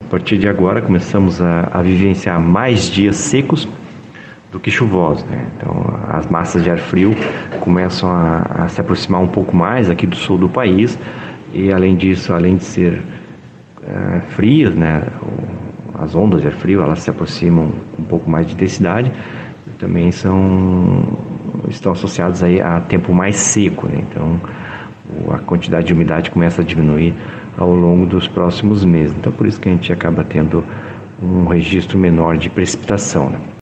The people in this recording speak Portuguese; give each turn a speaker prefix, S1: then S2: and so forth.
S1: partir de agora começamos a vivenciar mais dias secos do que chuvosos, né? Então as massas de ar frio começam a se aproximar um pouco mais aqui do sul do país e além disso, além de ser frias, né? As ondas de ar frio elas se aproximam com um pouco mais de intensidade, também estão associadas aí a tempo mais seco, né? Então a quantidade de umidade começa a diminuir ao longo dos próximos meses. Então por isso que a gente acaba tendo um registro menor de precipitação, né?